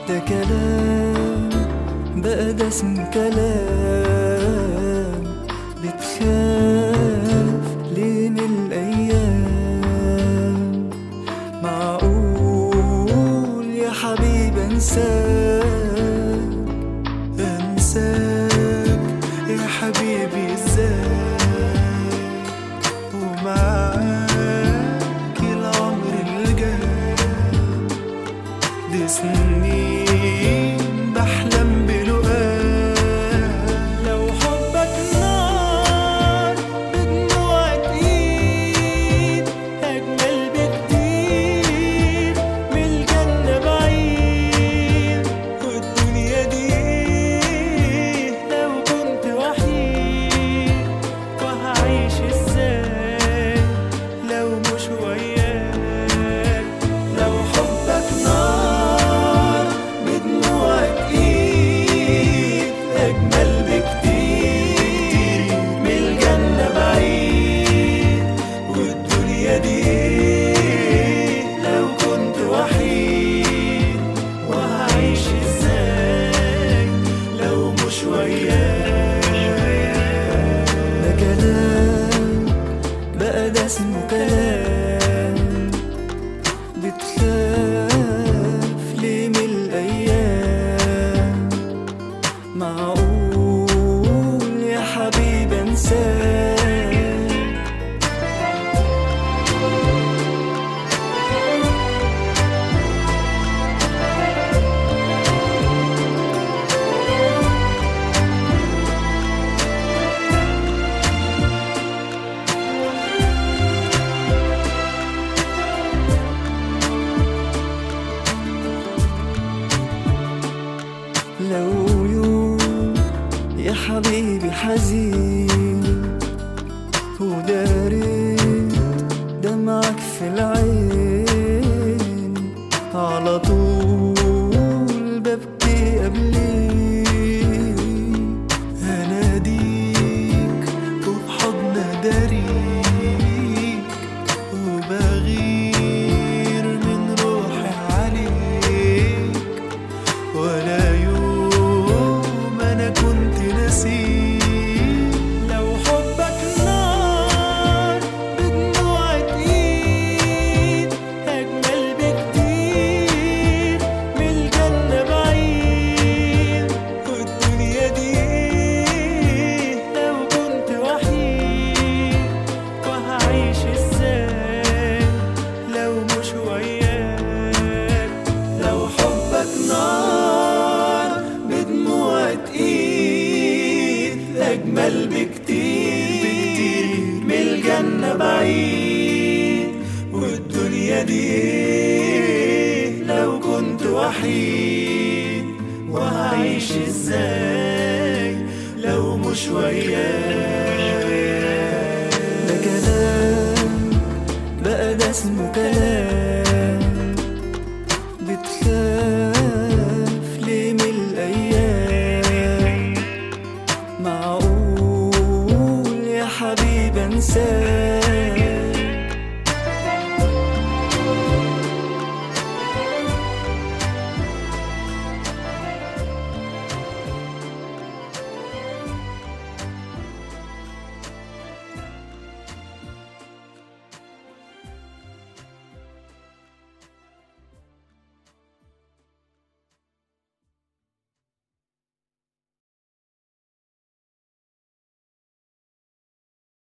ده كلام بقى، ده اسمه كلام. بتخاف ليه من الأيام؟ معقول يا حبيبي أنساك يا حبيبي ازاي؟ ومعاك العمر الجاي، دي سنين بحلم بلقاك. لو حبك نار بدموع ايد، اجمل بكتير من الجنة بعيد. والدنيا دي لو كنت وحيد، وهعيش ازاي لو مش وياك؟ لو حبك نار بدموع ايد، اجمل بكتير من الجنة بعيد. والدنيا دي لو كنت وحيد، وهعيش ازاي لو مش وياك؟ ده كلام بقى، ده اسمه كلام. بتخاف ليه من الأيام؟ معقول يا حبيبي أنساك؟ لو يوم يا حبيبي حزين، وداريت دمعك في العين، على طول ببكي قبليك. هناديك وبحضن داريك، وبغير من روحي عليك. ولا يوم أنا كنت نسيك. لو حبك نار بدموع ايد، أجمل بكتير من الجنة بعيد. والدنيا دي لو كنت وحيد، وهعيش ازاي لو مش وياك؟ لو حبك نار بدموع ايد، اجمل بكتير من الجنة بعيد. والدنيا دي لو كنت وحيد، وهعيش ازاي لو مش وياك؟